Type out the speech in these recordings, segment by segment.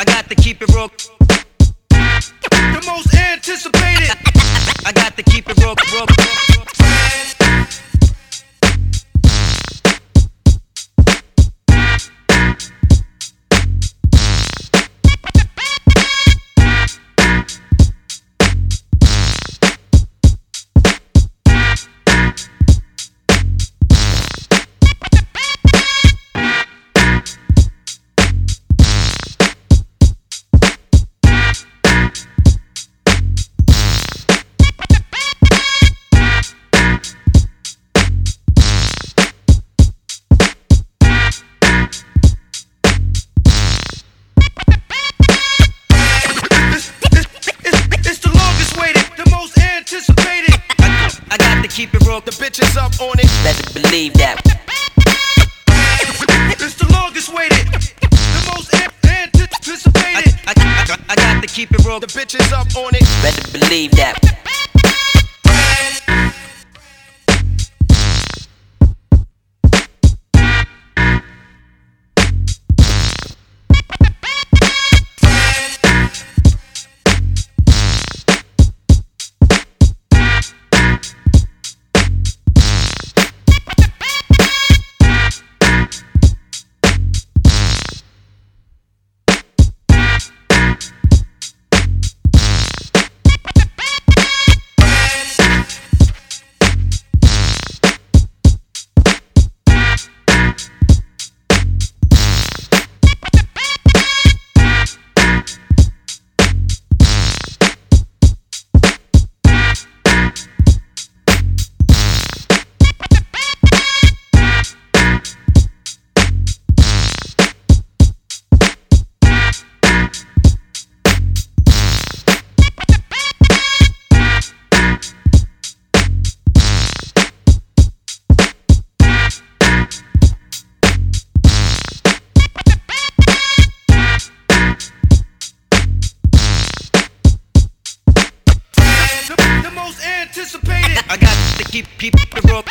I got to keep it real. The most anticipated. I got to keep it real. I got to keep it real. The bitches up on it. Better believe that. It's the longest waited. The most anticipated. I got to keep it real. The bitches up on it. Better believe that. I got to keep it real.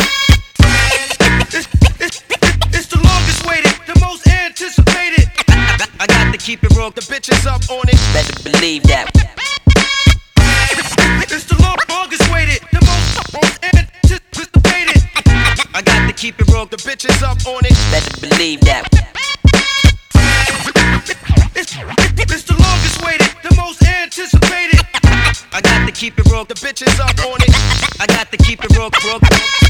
It's the longest waited, the most anticipated. I got to keep it real. The bitches up on it. Better believe that. It's the longest waited, the most anticipated. I got to keep it real. The bitches up on it. Better believe that. It's the longest waited, the most anticipated. I got to keep it real. The bitches up on it. I got to keep it real.